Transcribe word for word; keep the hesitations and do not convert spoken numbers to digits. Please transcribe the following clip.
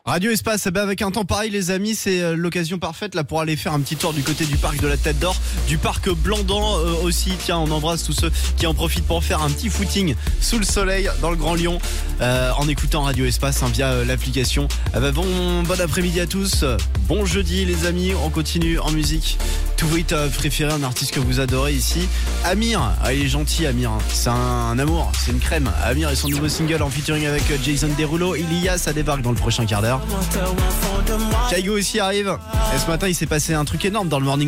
Radio Espace, eh ben avec un temps pareil les amis, c'est l'occasion parfaite là pour aller faire un petit tour du côté du parc de la Tête d'Or, du parc Blandan euh, aussi. Tiens, on embrasse tous ceux qui en profitent pour faire un petit footing sous le soleil dans le Grand Lyon euh, en écoutant Radio Espace hein, via euh, l'application. Eh ben bon, bon après-midi à tous, bon jeudi les amis, on continue en musique. Tout votre euh, préféré, un artiste que vous adorez ici, Amir. Ah, il est gentil Amir, hein. C'est un, un amour, c'est une crème. Amir et son nouveau single en featuring avec euh, Jason Derulo, Ilias, ça débarque dans le prochain quart d'heure. Kaigo aussi arrive. Et ce matin il s'est passé un truc énorme dans le morning.